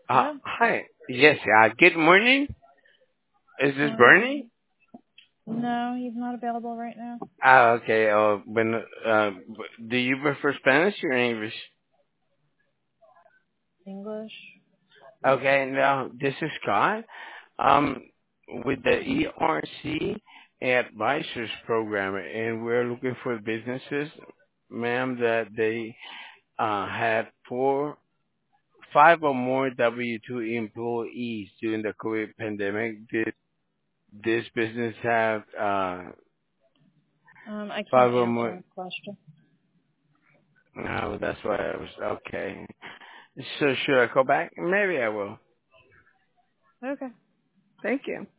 Hello? Hi. Yes, good morning. Is this Bernie? Um, no, he's not available right now. Okay. Do you prefer Spanish or English? English? Okay, no, this is Scott. Um, with the ERC Advisors Program, and we're looking for businesses, ma'am, that they had five or more W-2 employees during the COVID pandemic. Did this business have I can't five or answer more? his question. No, that's why I was okay. So should I call back? Maybe I will. Okay. Thank you.